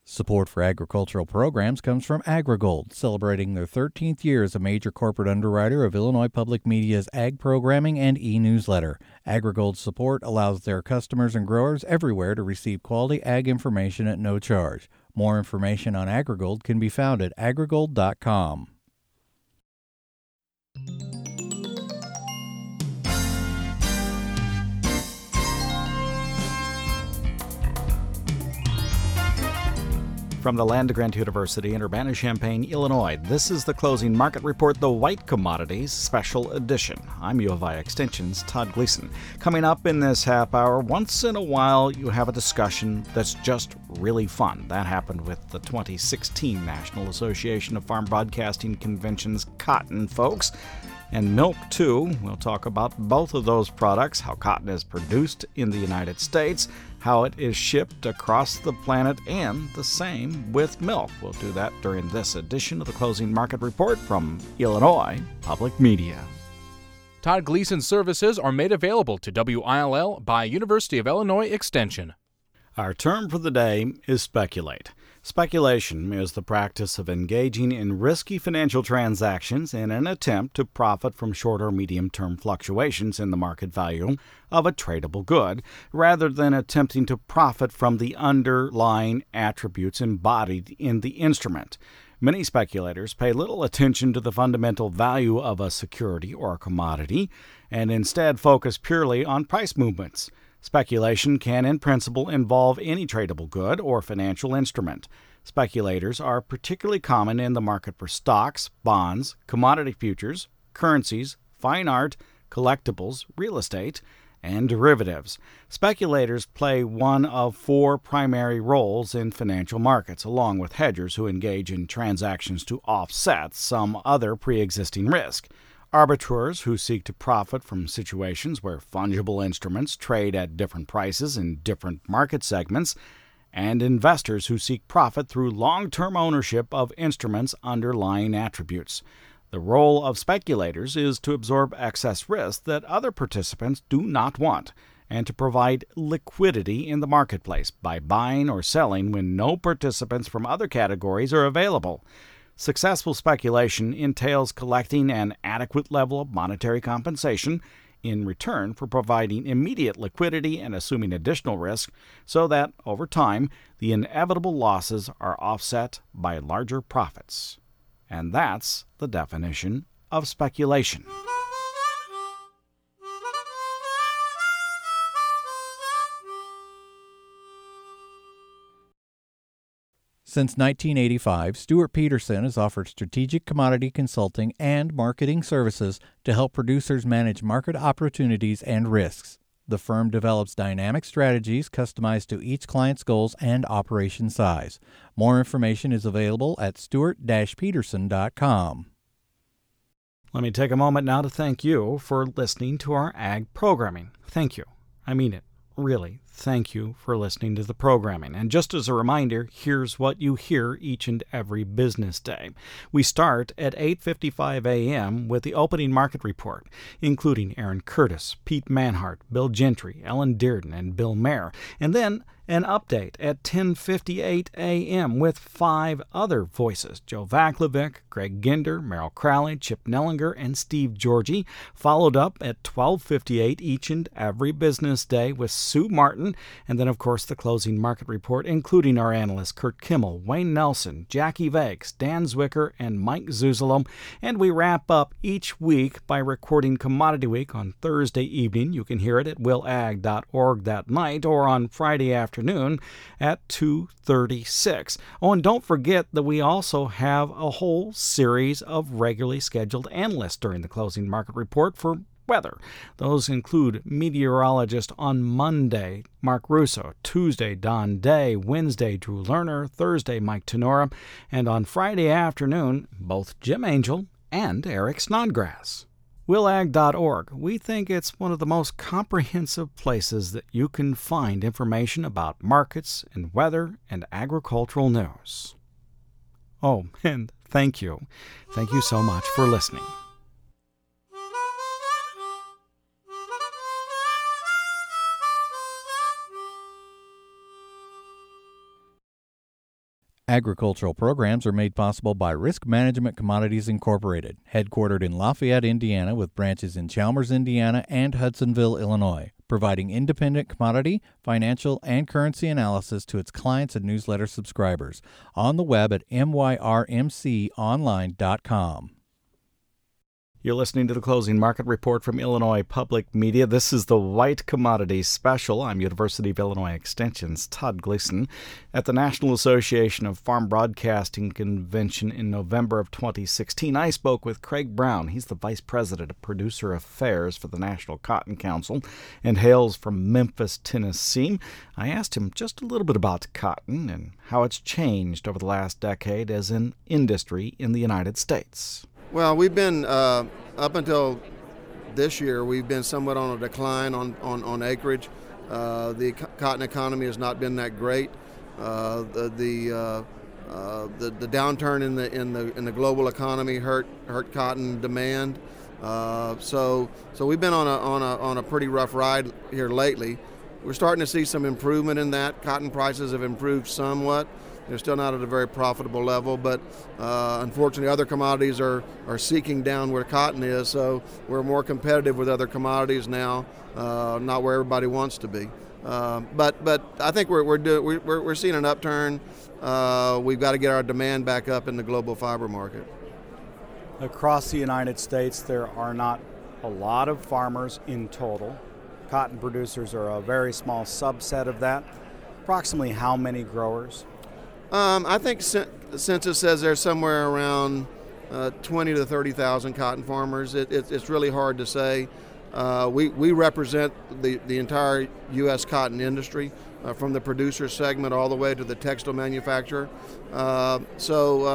Support for agricultural programs comes from AgriGold, celebrating their 13th year as a major corporate underwriter of Illinois Public Media's ag programming and e-newsletter. AgriGold's support allows their customers and growers everywhere to receive quality ag information at no charge. More information on AgriGold can be found at agrigold.com. From the Land-Grant University in Urbana-Champaign, Illinois, this is the Closing Market Report, the White Commodities Special Edition. I'm U of I Extension's Todd Gleason. Coming up in this half hour, once in a while you have a discussion that's just really fun. That happened with the 2016 National Association of Farm Broadcasting Convention's Cotton folks. And milk, too. We'll talk about both of those products, how cotton is produced in the United States, how it is shipped across the planet, and the same with milk. We'll do that during this edition of the Closing Market Report from Illinois Public Media. Todd Gleason services are made available to WILL by University of Illinois Extension. Our term for the day is speculate. Speculation is the practice of engaging in risky financial transactions in an attempt to profit from short or medium-term fluctuations in the market value of a tradable good, rather than attempting to profit from the underlying attributes embodied in the instrument. Many speculators pay little attention to the fundamental value of a security or a commodity, and instead focus purely on price movements. Speculation can, in principle, involve any tradable good or financial instrument. Speculators are particularly common in the market for stocks, bonds, commodity futures, currencies, fine art, collectibles, real estate, and derivatives. Speculators play one of four primary roles in financial markets, along with hedgers who engage in transactions to offset some other pre-existing risk. Arbitrators who seek to profit from situations where fungible instruments trade at different prices in different market segments, and investors who seek profit through long-term ownership of instruments' underlying attributes. The role of speculators is to absorb excess risk that other participants do not want, and to provide liquidity in the marketplace by buying or selling when no participants from other categories are available. Successful speculation entails collecting an adequate level of monetary compensation in return for providing immediate liquidity and assuming additional risk, so that, over time, the inevitable losses are offset by larger profits. And that's the definition of speculation. Since 1985, Stuart Peterson has offered strategic commodity consulting and marketing services to help producers manage market opportunities and risks. The firm develops dynamic strategies customized to each client's goals and operation size. More information is available at stuart-peterson.com. Let me take a moment now to thank you for listening to our ag programming. Thank you. I mean it. Really, thank you for listening to the programming. And just as a reminder, here's what you hear each and every business day. We start at 8:55 a.m. with the opening market report, including Aaron Curtis, Pete Manhart, Bill Gentry, Ellen Dearden, and Bill Mayer. And then an update at 10:58 a.m. with five other voices: Joe Vaklovic, Greg Ginder, Merrill Crowley, Chip Nellinger, and Steve Georgie, followed up at 12:58 each and every business day with Sue Martin, and then, of course, the closing market report, including our analysts Kurt Kimmel, Wayne Nelson, Jackie Vakes, Dan Zwicker, and Mike Zuzolo. And we wrap up each week by recording Commodity Week on Thursday evening. You can hear it at willag.org that night, or on Friday afternoon at 2:36. Oh, and don't forget that we also have a whole series of regularly scheduled analysts during the closing market report for weather. Those include meteorologist on Monday, Mark Russo, Tuesday, Don Day, Wednesday, Drew Lerner, Thursday, Mike Tenora, and on Friday afternoon, both Jim Angel and Eric Snodgrass. willag.org. We think it's one of the most comprehensive places that you can find information about markets and weather and agricultural news. Oh, and thank you. Thank you so much for listening. Agricultural programs are made possible by Risk Management Commodities Incorporated, headquartered in Lafayette, Indiana, with branches in Chalmers, Indiana, and Hudsonville, Illinois, providing independent commodity, financial, and currency analysis to its clients and newsletter subscribers. On the web at myrmconline.com. You're listening to the Closing Market Report from Illinois Public Media. This is the White Commodities Special. I'm University of Illinois Extension's Todd Gleason. At the National Association of Farm Broadcasting Convention in November of 2016, I spoke with Craig Brown. He's the Vice President of Producer Affairs for the National Cotton Council and hails from Memphis, Tennessee. I asked him just a little bit about cotton and how it's changed over the last decade as an industry in the United States. Well, we've been, up until this year, we've been somewhat on a decline on acreage. The cotton economy has not been that great. The downturn in the global economy hurt cotton demand. So we've been on a pretty rough ride here lately. We're starting to see some improvement in that. Cotton prices have improved somewhat. They're still not at a very profitable level, but unfortunately other commodities are seeking down where cotton is, so we're more competitive with other commodities now, not where everybody wants to be. But I think we're seeing an upturn. We've got to get our demand back up in the global fiber market. Across the United States, there are not a lot of farmers in total. Cotton producers are a very small subset of that. Approximately how many growers? I think the census says there's somewhere around 20 to 30,000 cotton farmers. It's really hard to say. We represent the entire U.S. cotton industry, from the producer segment all the way to the textile manufacturer. There's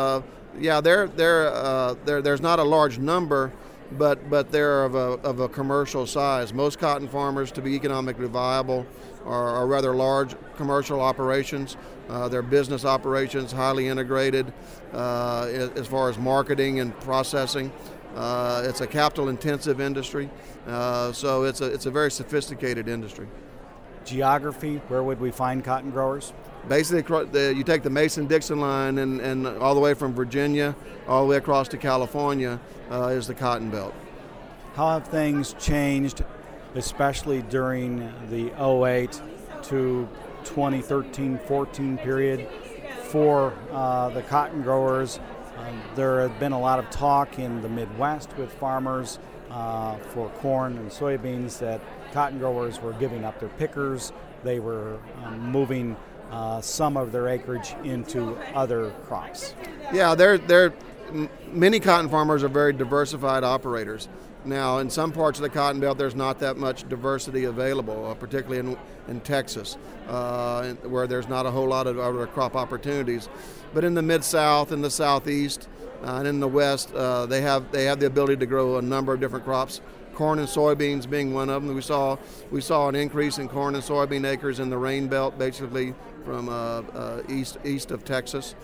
not a large number, but they're of a commercial size. Most cotton farmers, to be economically viable, are rather large commercial operations. They're business operations, highly integrated as far as marketing and processing. It's a capital-intensive industry, so it's a very sophisticated industry. Geography, where would we find cotton growers? Basically, you take the Mason-Dixon line and all the way from Virginia all the way across to California is the Cotton Belt. How have things changed, especially during the 2008 to 2013-14 period for the cotton growers? There had been a lot of talk in the Midwest with farmers for corn and soybeans that cotton growers were giving up their pickers. They were moving some of their acreage into other crops. Yeah, many cotton farmers are very diversified operators. Now, in some parts of the Cotton Belt, there's not that much diversity available, particularly in Texas, where there's not a whole lot of other crop opportunities. But in the Mid-South, in the Southeast, and in the West, they have the ability to grow a number of different crops. Corn and soybeans being one of them. We saw an increase in corn and soybean acres in the Rain Belt, basically from east of Texas,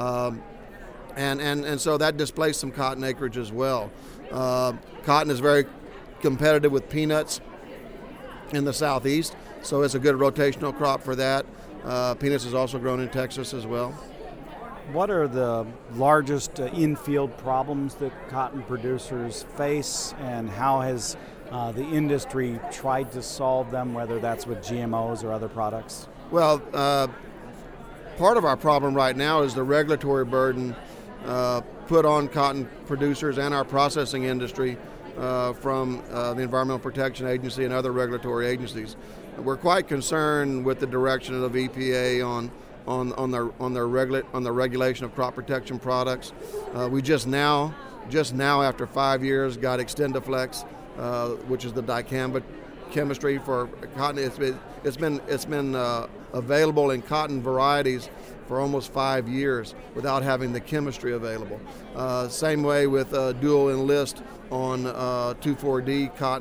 and so that displaced some cotton acreage as well. Cotton is very competitive with peanuts in the Southeast, so it's a good rotational crop for that. Peanuts is also grown in Texas as well. What are the largest in-field problems that cotton producers face, and how has the industry tried to solve them, whether that's with GMOs or other products? Well, part of our problem right now is the regulatory burden put on cotton producers and our processing industry from the Environmental Protection Agency and other regulatory agencies. We're quite concerned with the direction of EPA on the regulation of crop protection products. We just now after 5 years got XtendiFlex, which is the dicamba chemistry for cotton. It's been available in cotton varieties for almost 5 years without having the chemistry available. Same way with dual enlist on 2,4-D cotton,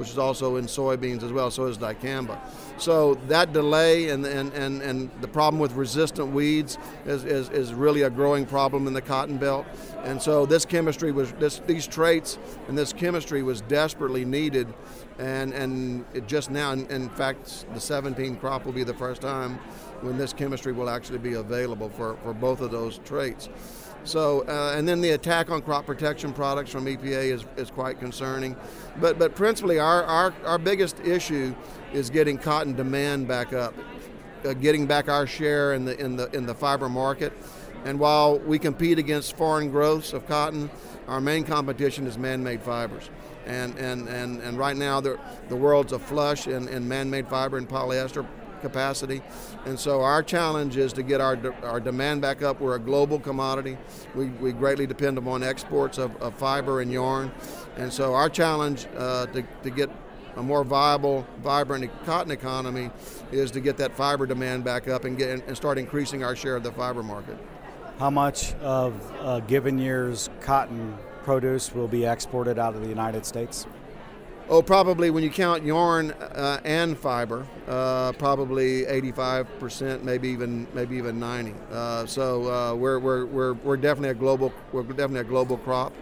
which is also in soybeans as well. So is dicamba. So that delay and the problem with resistant weeds is really a growing problem in the cotton belt. And so this chemistry these traits and this chemistry was desperately needed, and it just now, in fact, the 17 crop will be the first time when this chemistry will actually be available for both of those traits. So, and then the attack on crop protection products from EPA is quite concerning. But principally, our biggest issue is getting cotton demand back up, getting back our share in the fiber market. And while we compete against foreign growths of cotton, our main competition is man-made fibers. And right now, the world's a flush in man-made fiber and polyester capacity, and so our challenge is to get our demand back up. We're a global commodity. We greatly depend upon exports of fiber and yarn, and so our challenge to get a more viable, vibrant cotton economy is to get that fiber demand back up and start increasing our share of the fiber market. How much of a given year's cotton produce will be exported out of the United States? Oh, probably when you count yarn and fiber, probably 85%, maybe even 90%. So we're definitely a global crop.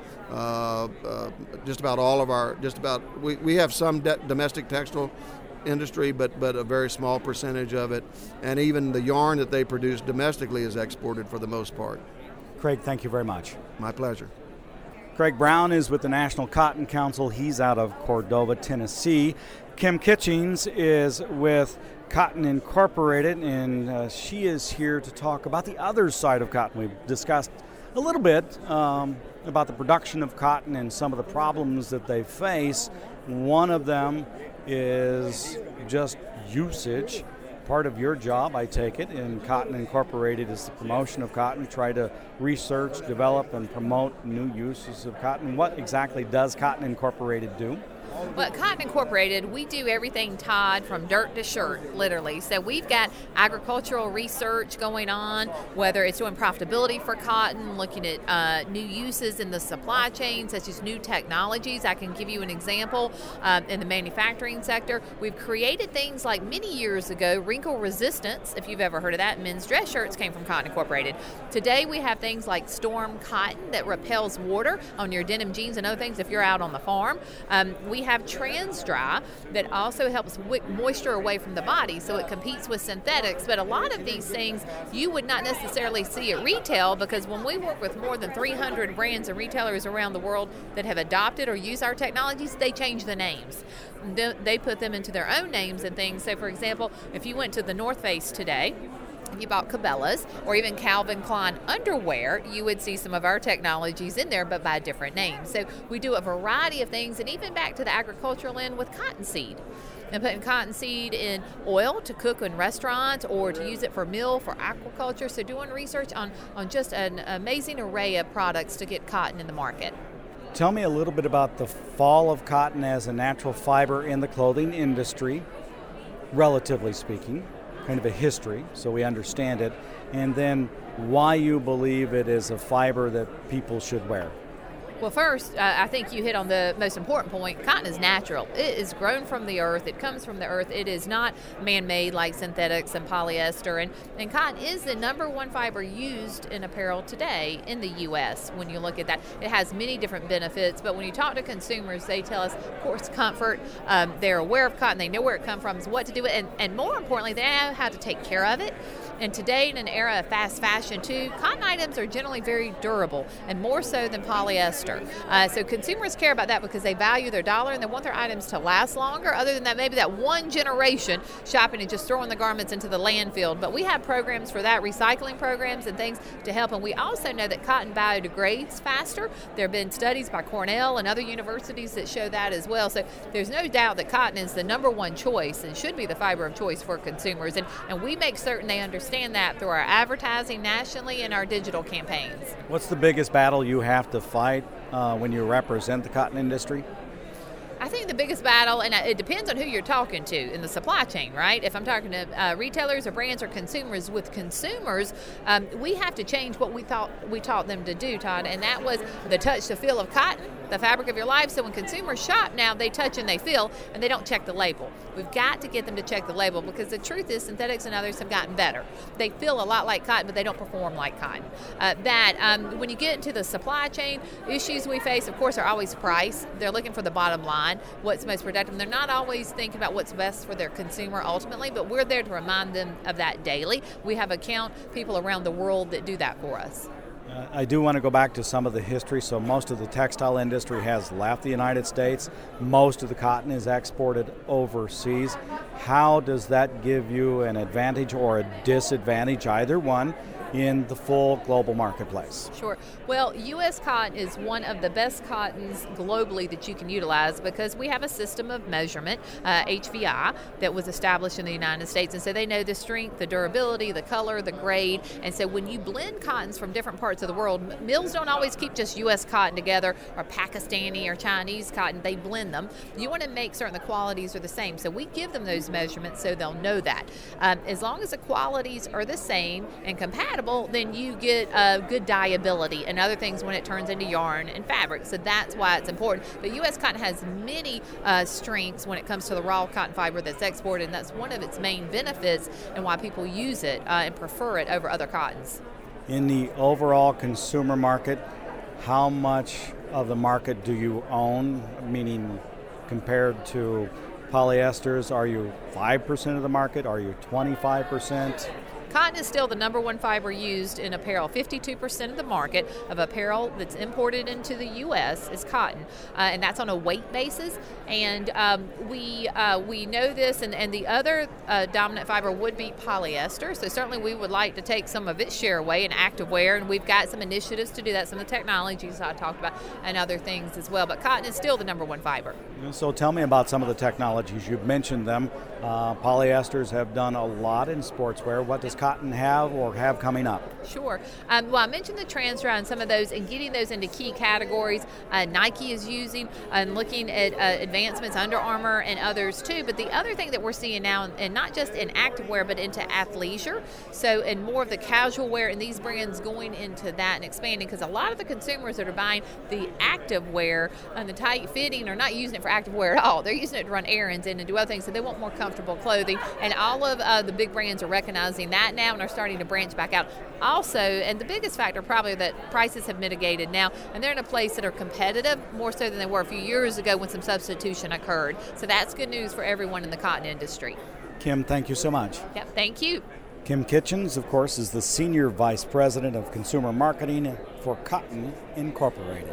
Just about all of we have some domestic textile industry, but a very small percentage of it, and even the yarn that they produce domestically is exported for the most part. Craig, thank you very much. My pleasure. Craig Brown is with the National Cotton Council. He's out of Cordova, Tennessee. Kim Kitchings is with Cotton Incorporated, and she is here to talk about the other side of cotton. We've discussed a little bit about the production of cotton and some of the problems that they face. One of them is just usage. Part of your job, I take it, in Cotton Incorporated is the promotion of cotton, try to research, develop, and promote new uses of cotton. What exactly does Cotton Incorporated do? Well, Cotton Incorporated, we do everything, Todd, from dirt to shirt, literally. So we've got agricultural research going on, whether it's doing profitability for cotton, looking at new uses in the supply chain, such as new technologies. I can give you an example in the manufacturing sector. We've created things like many years ago, wrinkle resistance, if you've ever heard of that. Men's dress shirts came from Cotton Incorporated. Today we have things like Storm Cotton that repels water on your denim jeans and other things if you're out on the farm. We have Trans Dry that also helps wick moisture away from the body, so it competes with synthetics. But a lot of these things you would not necessarily see at retail, because when we work with more than 300 brands and retailers around the world that have adopted or use our technologies, they change the names. They put them into their own names and things. So for example, if you went to the North Face today, you bought Cabela's or even Calvin Klein underwear, you would see some of our technologies in there, but by different names. So we do a variety of things, and even back to the agricultural end with cottonseed. And putting cottonseed in oil to cook in restaurants or to use it for meal, for aquaculture. So doing research on just an amazing array of products to get cotton in the market. Tell me a little bit about the fall of cotton as a natural fiber in the clothing industry, relatively speaking. Kind of a history, so we understand it, and then why you believe it is a fiber that people should wear. Well, first, I think you hit on the most important point. Cotton is natural. It is grown from the earth. It comes from the earth. It is not man-made like synthetics and polyester. And cotton is the number one fiber used in apparel today in the U.S. when you look at that. It has many different benefits, but when you talk to consumers, they tell us, of course, comfort. They're aware of cotton. They know where it comes from, what to do with it, and more importantly, they know how to take care of it. And today, in an era of fast fashion too, cotton items are generally very durable, and more so than polyester. So consumers care about that because they value their dollar and they want their items to last longer. Other than that, maybe that one generation shopping and just throwing the garments into the landfill. But we have programs for that, recycling programs and things to help. And we also know that cotton biodegrades faster. There have been studies by Cornell and other universities that show that as well. So there's no doubt that cotton is the number one choice and should be the fiber of choice for consumers. And we make certain they understand that through our advertising nationally and our digital campaigns. What's the biggest battle you have to fight when you represent the cotton industry? I think the biggest battle, and it depends on who you're talking to in the supply chain, right? If I'm talking to retailers or brands or consumers, with consumers, we have to change what we taught them to do, Todd, and that was the touch, the feel of cotton, the fabric of your life. So when consumers shop now, they touch and they feel, and they don't check the label. We've got to get them to check the label, because the truth is synthetics and others have gotten better. They feel a lot like cotton, but they don't perform like cotton. When you get into the supply chain, issues we face, of course, are always price. They're looking for the bottom line, what's most productive. They're not always thinking about what's best for their consumer ultimately, but we're there to remind them of that daily. We have account people around the world that do that for us. I do want to go back to some of the history. So most of the textile industry has left the United States. Most of the cotton is exported overseas. How does that give you an advantage or a disadvantage, either one, in the full global marketplace? Sure. Well, U.S. cotton is one of the best cottons globally that you can utilize, because we have a system of measurement, HVI, that was established in the United States. And so they know the strength, the durability, the color, the grade. And so when you blend cottons from different parts of the world, mills don't always keep just U.S. cotton together, or Pakistani or Chinese cotton. They blend them. You want to make certain the qualities are the same. So we give them those measurements so they'll know that. As long as the qualities are the same and compatible, then you get good dyeability and other things when it turns into yarn and fabric. So that's why it's important. But U.S. cotton has many strengths when it comes to the raw cotton fiber that's exported, and that's one of its main benefits and why people use it and prefer it over other cottons. In the overall consumer market, how much of the market do you own? Meaning, compared to polyesters, are you 5% of the market? Are you 25%? Cotton is still the number one fiber used in apparel. 52% of the market of apparel that's imported into the U.S. is cotton, and that's on a weight basis. And we know this, and the other dominant fiber would be polyester. So certainly we would like to take some of its share away in activewear, and we've got some initiatives to do that, some of the technologies I talked about, and other things as well. But cotton is still the number one fiber. So tell me about some of the technologies. You've mentioned them. Polyesters have done a lot in sportswear. What does cotton have or have coming up? Sure. Well, I mentioned the Transdry and some of those, and getting those into key categories. Nike is using and looking at advancements, Under Armour and others too. But the other thing that we're seeing now, and not just in activewear, but into athleisure, so and more of the casual wear, and these brands going into that and expanding, because a lot of the consumers that are buying the activewear and the tight fitting are not using it for activewear at all. They're using it to run errands and to do other things, so they want more comfortable clothing. And all of the big brands are recognizing that now and are starting to branch back out. Also, and the biggest factor probably that prices have mitigated now, and they're in a place that are competitive more so than they were a few years ago when some substitution occurred. So that's good news for everyone in the cotton industry. Kim, thank you so much. Yep, thank you. Kim Kitchens, of course, is the Senior Vice President of Consumer Marketing for Cotton Incorporated.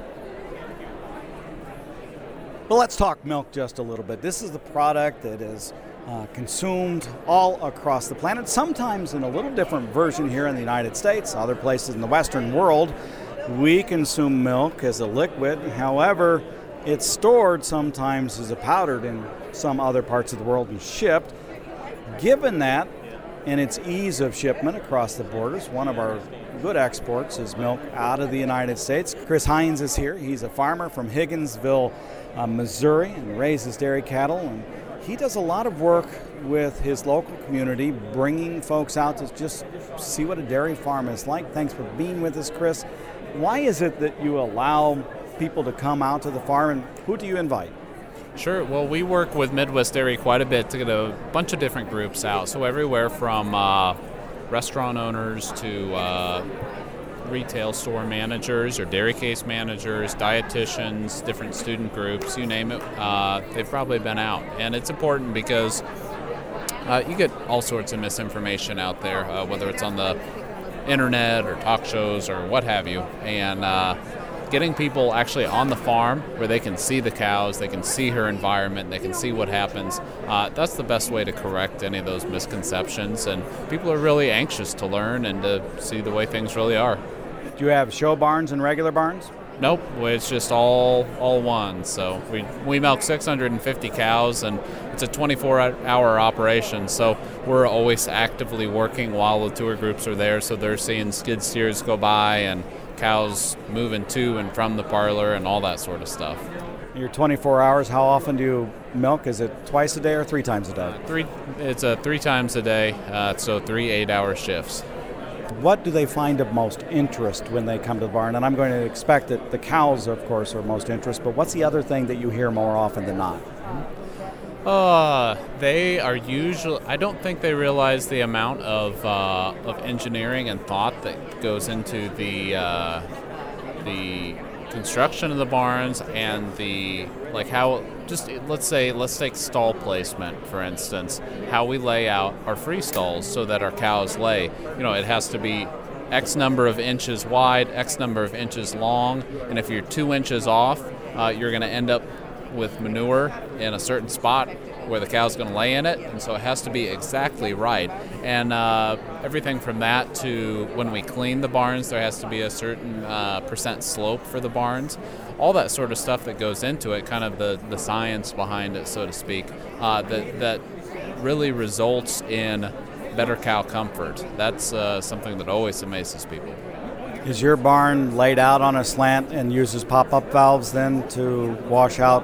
Well, let's talk milk just a little bit. This is the product that is consumed all across the planet, sometimes in a little different version here in the United States. Other places in the Western world, we consume milk as a liquid. However, it's stored sometimes as a powder in some other parts of the world and shipped. Given that and its ease of shipment across the borders, one of our good exports is milk out of the United States. Chris Hines is here. He's a farmer from Higginsville, Missouri, and raises dairy cattle. And he does a lot of work with his local community, bringing folks out to just see what a dairy farm is like. Thanks for being with us, Chris. Why is it that you allow people to come out to the farm, and who do you invite? Sure. Well, we work with Midwest Dairy quite a bit to get a bunch of different groups out. So everywhere from restaurant owners to retail store managers or dairy case managers, dietitians, different student groups, you name it, they've probably been out. And it's important because you get all sorts of misinformation out there, whether it's on the internet or talk shows or what have you. And getting people actually on the farm where they can see the cows, they can see her environment, they can see what happens, that's the best way to correct any of those misconceptions. And people are really anxious to learn and to see the way things really are. Do you have show barns and regular barns? Nope, it's just all one. So we milk 650 cows, and it's a 24-hour operation. So we're always actively working while the tour groups are there. So they're seeing skid steers go by and cows moving to and from the parlor and all that sort of stuff. You're 24 hours. How often do you milk? Is it twice a day or 3 times a day? It's 3 times a day, so 3 8-hour shifts. What do they find of most interest when they come to the barn? And I'm going to expect that the cows, of course, are most interest, but what's the other thing that you hear more often than not? They are usually, I don't think they realize the amount of engineering and thought that goes into the construction of the barns and let's take stall placement, for instance, how we lay out our free stalls so that our cows lay. It has to be X number of inches wide, X number of inches long, and if you're 2 inches off, you're going to end up with manure in a certain spot where the cow's going to lay in it, and so it has to be exactly right. And everything from that to when we clean the barns, there has to be a certain percent slope for the barns. All that sort of stuff that goes into it, kind of the science behind it, so to speak, that really results in better cow comfort. That's something that always amazes people. Is your barn laid out on a slant and uses pop-up valves then to wash out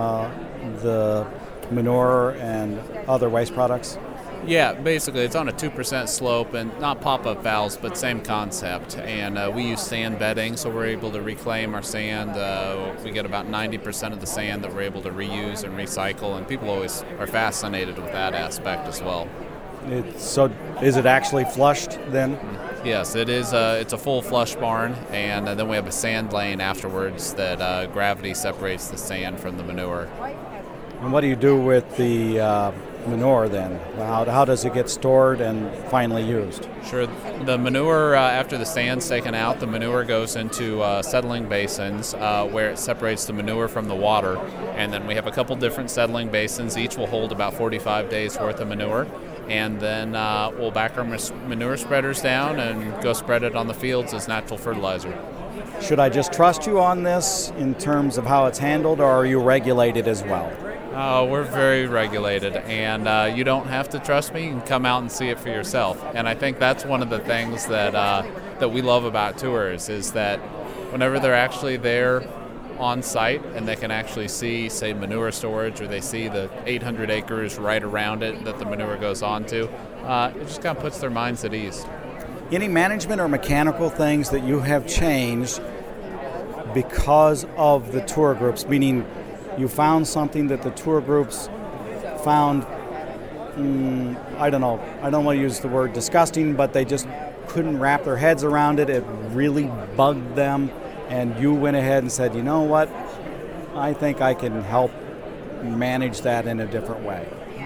the manure and other waste products? Yeah, basically it's on a 2% slope, and not pop-up valves, but same concept. And we use sand bedding, so we're able to reclaim our sand. We get about 90% of the sand that we're able to reuse and recycle, and people always are fascinated with that aspect as well. So is it actually flushed then? Yes, it is. It's a full flush barn, and then we have a sand lane afterwards that gravity separates the sand from the manure. And what do you do with the manure then? How does it get stored and finally used? Sure. The manure, after the sand's taken out, the manure goes into settling basins where it separates the manure from the water. And then we have a couple different settling basins. Each will hold about 45 days worth of manure. And then we'll back our manure spreaders down and go spread it on the fields as natural fertilizer. Should I just trust you on this in terms of how it's handled, or are you regulated as well? We're very regulated, and you don't have to trust me. You can come out and see it for yourself. And I think that's one of the things that we love about tours is that whenever they're actually there on site and they can actually see, say, manure storage, or they see the 800 acres right around it that the manure goes onto, it just kind of puts their minds at ease. Any management or mechanical things that you have changed because of the tour groups, meaning you found something that the tour groups found, I don't want to use the word disgusting, but they just couldn't wrap their heads around it. It really bugged them, and you went ahead and said, you know what, I think I can help manage that in a different way.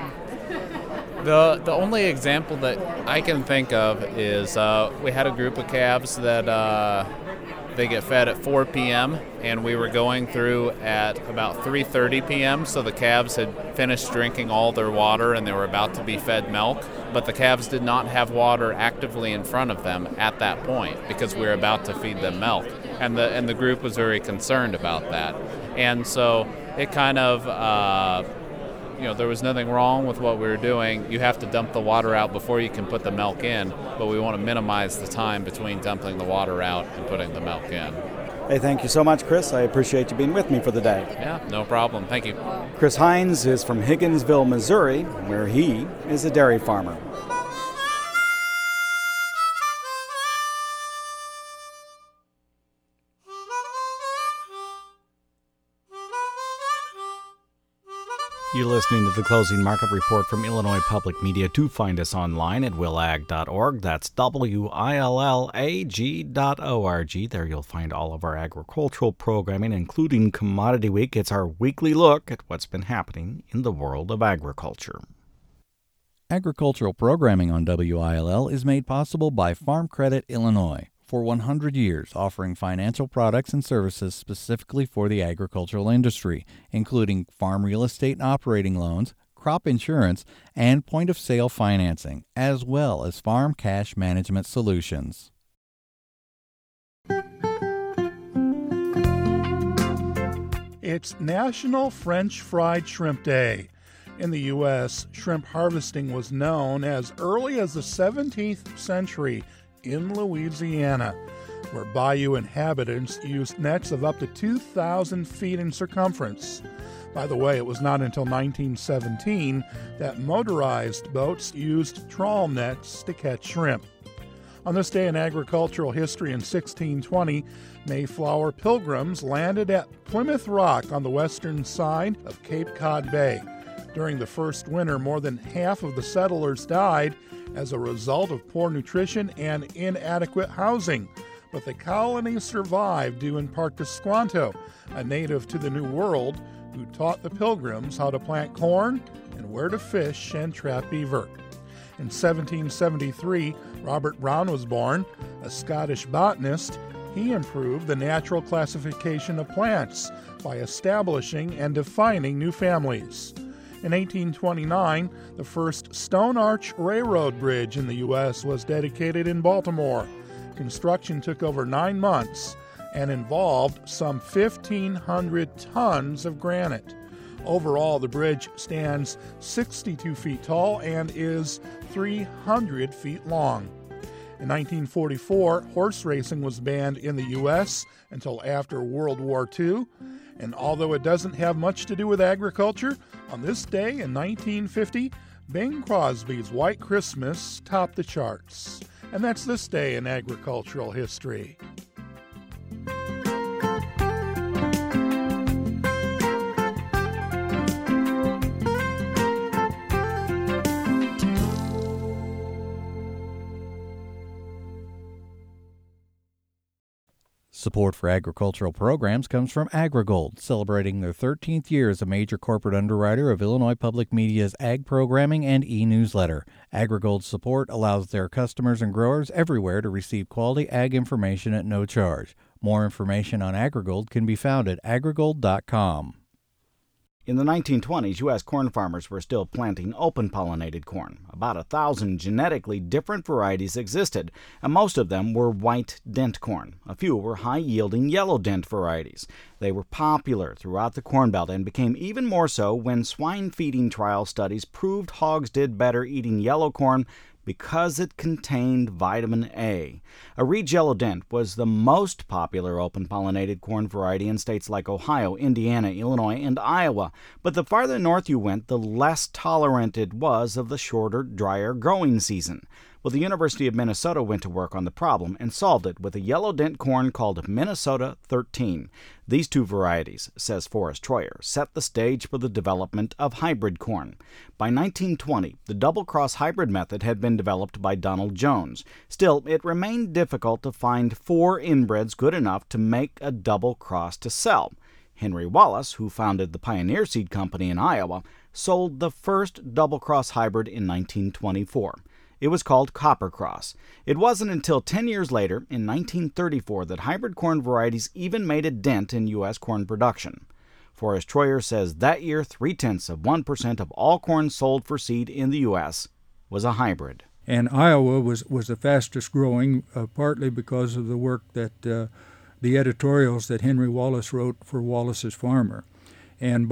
The only example that I can think of is we had a group of calves that they get fed at 4 p.m. and we were going through at about 3:30 p.m. So the calves had finished drinking all their water and they were about to be fed milk, but the calves did not have water actively in front of them at that point because we were about to feed them milk, and the group was very concerned about that, and so it kind of there was nothing wrong with what we were doing. You have to dump the water out before you can put the milk in, but we want to minimize the time between dumping the water out and putting the milk in. Hey, thank you so much, Chris. I appreciate you being with me for the day. Yeah, no problem. Thank you. Chris Hines is from Higginsville, Missouri, where he is a dairy farmer. You're listening to the Closing Market Report from Illinois Public Media. Do find us online at willag.org. That's WILLAG.org. There you'll find all of our agricultural programming, including Commodity Week. It's our weekly look at what's been happening in the world of agriculture. Agricultural programming on WILL is made possible by Farm Credit Illinois. For 100 years, offering financial products and services specifically for the agricultural industry, including farm real estate and operating loans, crop insurance, and point-of-sale financing, as well as farm cash management solutions. It's National French Fried Shrimp Day. In the U.S., shrimp harvesting was known as early as the 17th century in Louisiana. where bayou inhabitants used nets of up to 2,000 feet in circumference. By the way, it was not until 1917 that motorized boats used trawl nets to catch shrimp. On this day in agricultural history in 1620, Mayflower pilgrims landed at Plymouth Rock on the western side of Cape Cod Bay. During the first winter, more than half of the settlers died as a result of poor nutrition and inadequate housing. But the colony survived due in part to Squanto, a native to the New World, who taught the pilgrims how to plant corn and where to fish and trap beaver. In 1773, Robert Brown was born, a Scottish botanist. He improved the natural classification of plants by establishing and defining new families. In 1829, the first Stone Arch Railroad Bridge in the U.S. was dedicated in Baltimore. Construction took over 9 months and involved some 1,500 tons of granite. Overall, the bridge stands 62 feet tall and is 300 feet long. In 1944, horse racing was banned in the U.S. until after World War II. And although it doesn't have much to do with agriculture, on this day in 1950, Bing Crosby's White Christmas topped the charts. And that's this day in agricultural history. Support for agricultural programs comes from AgriGold, celebrating their 13th year as a major corporate underwriter of Illinois Public Media's ag programming and e-newsletter. AgriGold's support allows their customers and growers everywhere to receive quality ag information at no charge. More information on AgriGold can be found at agrigold.com. In the 1920s, U.S. corn farmers were still planting open-pollinated corn. About 1,000 genetically different varieties existed, and most of them were white dent corn. A few were high-yielding yellow dent varieties. They were popular throughout the Corn Belt and became even more so when swine feeding trial studies proved hogs did better eating yellow corn because it contained vitamin A. A Reed's Yellow Dent was the most popular open-pollinated corn variety in states like Ohio, Indiana, Illinois, and Iowa. But the farther north you went, the less tolerant it was of the shorter, drier growing season. Well, the University of Minnesota went to work on the problem and solved it with a yellow dent corn called Minnesota 13. These two varieties, says Forrest Troyer, set the stage for the development of hybrid corn. By 1920, the double-cross hybrid method had been developed by Donald Jones. Still, it remained difficult to find 4 inbreds good enough to make a double cross to sell. Henry Wallace, who founded the Pioneer Seed Company in Iowa, sold the first double-cross hybrid in 1924. It was called Copper Cross. It wasn't until 10 years later, in 1934, that hybrid corn varieties even made a dent in U.S. corn production. Forrest Troyer says that year, 0.3% of all corn sold for seed in the U.S. was a hybrid. And Iowa was the fastest growing, partly because of the work that the editorials that Henry Wallace wrote for Wallace's Farmer. And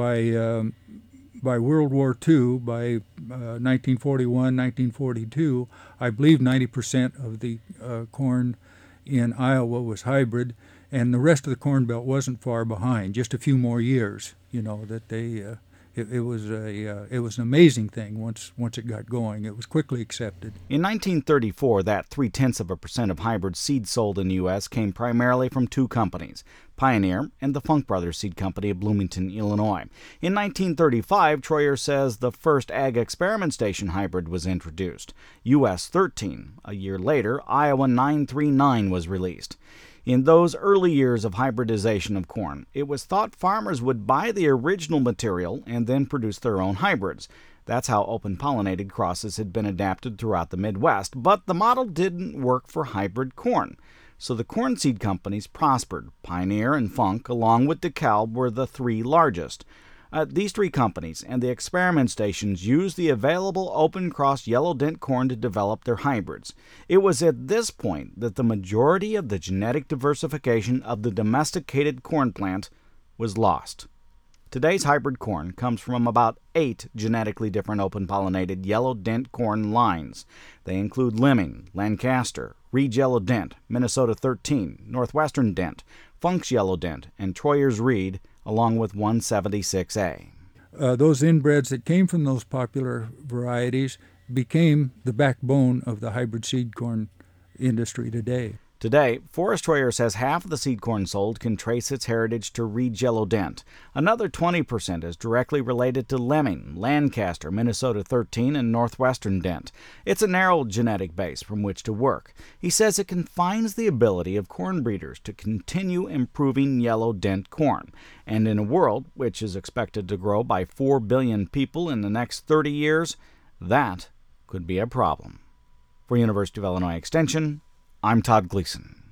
by World War II, by 1941, 1942, I believe 90% of the corn in Iowa was hybrid, and the rest of the Corn Belt wasn't far behind. Just a few more years, that they. It was an amazing thing once it got going. It was quickly accepted. In 1934, that 0.3% of hybrid seed sold in the U.S. came primarily from 2 companies, Pioneer and the Funk Brothers Seed Company of Bloomington, Illinois. In 1935, Troyer says the first Ag Experiment Station hybrid was introduced, US 13. A year later, Iowa 939 was released. In those early years of hybridization of corn, it was thought farmers would buy the original material and then produce their own hybrids. That's how open-pollinated crosses had been adapted throughout the Midwest, but the model didn't work for hybrid corn. So the corn seed companies prospered. Pioneer and Funk, along with DeKalb, were the 3 largest. These 3 companies and the experiment stations used the available open-cross yellow dent corn to develop their hybrids. It was at this point that the majority of the genetic diversification of the domesticated corn plant was lost. Today's hybrid corn comes from about 8 genetically different open-pollinated yellow dent corn lines. They include Lemming, Lancaster, Reed's Yellow Dent, Minnesota 13, Northwestern Dent, Funk's Yellow Dent, and Troyer's Reed, along with 176A. Those inbreds that came from those popular varieties became the backbone of the hybrid seed corn industry today. Today, Forrest Troyer says half of the seed corn sold can trace its heritage to Reed's Yellow Dent. Another 20% is directly related to Lemming, Lancaster, Minnesota 13, and Northwestern Dent. It's a narrow genetic base from which to work. He says it confines the ability of corn breeders to continue improving yellow dent corn. And in a world which is expected to grow by 4 billion people in the next 30 years, that could be a problem. For University of Illinois Extension, I'm Todd Gleason.